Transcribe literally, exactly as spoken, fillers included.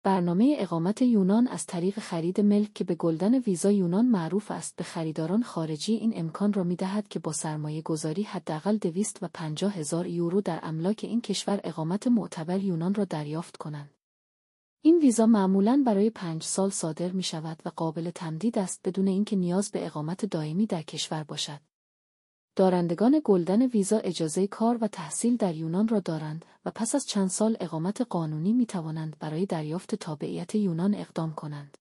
برنامه اقامت یونان از طریق خرید ملک که به گلدن ویزا یونان معروف است به خریداران خارجی این امکان را می‌دهد که با سرمایه گذاری حداقل دویست و پنجاه هزار یورو در املاک این کشور اقامت معتبر یونان را دریافت کنند. این ویزا معمولاً برای پنج سال صادر می‌شود و قابل تمدید است بدون اینکه نیاز به اقامت دائمی در کشور باشد. دارندگان گلدن ویزا اجازه کار و تحصیل در یونان را دارند و پس از چند سال اقامت قانونی می‌توانند برای دریافت تابعیت یونان اقدام کنند.